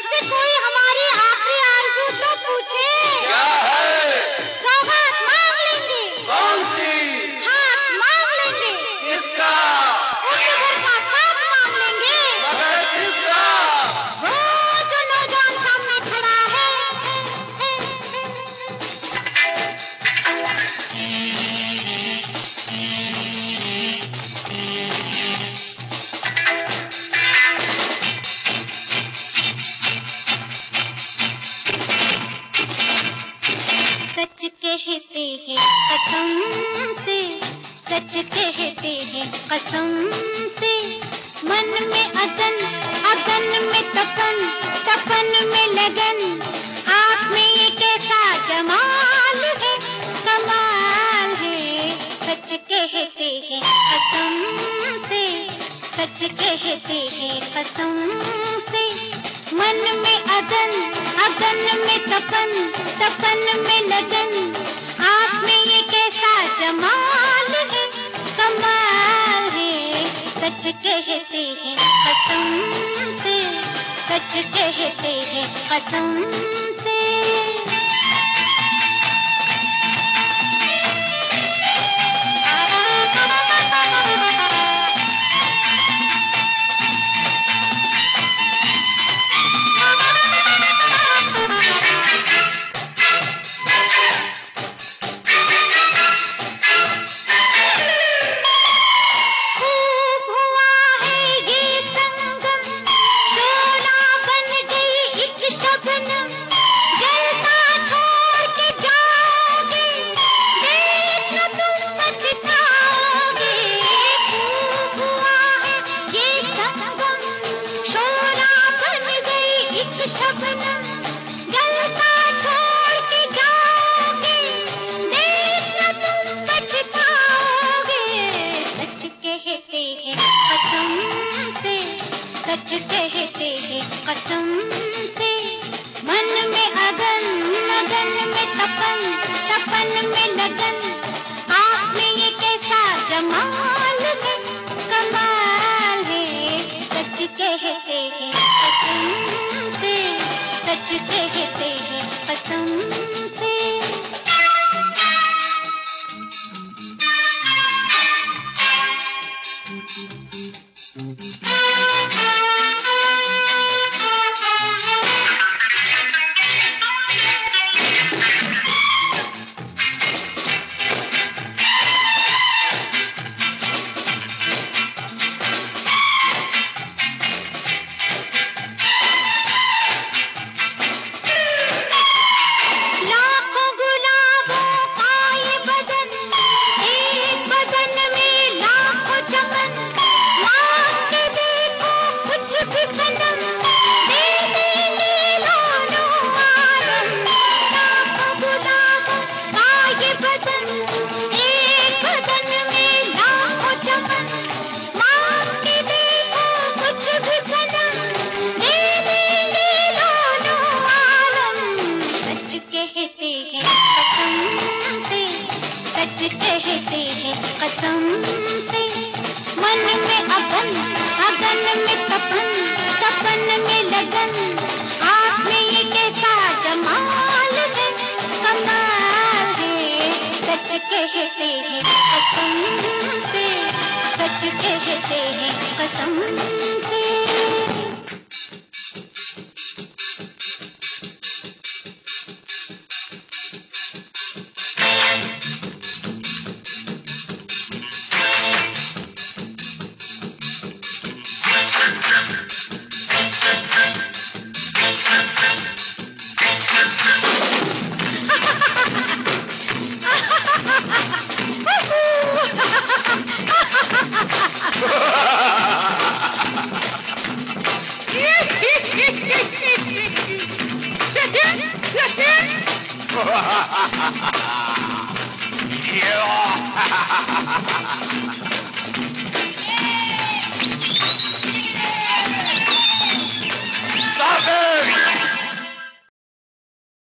हमसे कोई हमारी आखिरी आरज़ू तो पूछे। क्या है? सौगात मांग लेंगे। कौन सी? हाथ मांग लेंगे। किसका? उनके घर का साथ मांग लेंगे। मगर किसका? वो जो नौजवान सामने खड़ा है। सच कहते हैं कसम से, सच कहते हैं कसम से, मन में अगन, अगन में तपन, तपन में लगन, आप में ये कैसा जमाल है, कमाल है। सच कहते हैं कसम से, सच कहते हैं कसम से, मन में अगन, अगन में तपन, तपन में लगन, आप में ये कैसा जमाल है, कमाल है। सच कहते हैं कसम से, सच कहते हैं कसम से। सच कहते हैं कसम से, मन में अगन, अगन में तपन, तपन में लगन, आप में ये कैसा जमाल है, कमाल है। सच कहते हैं कसम से, सच कहते हैं कसम से। कहते हैं कसम से, मन में अगन, अगन में तपन, तपन में लगन, आप में ये कैसा जमाल है, कमाल है। सच कहते हैं कसम से, सच कहते हैं कसम से। Yeah.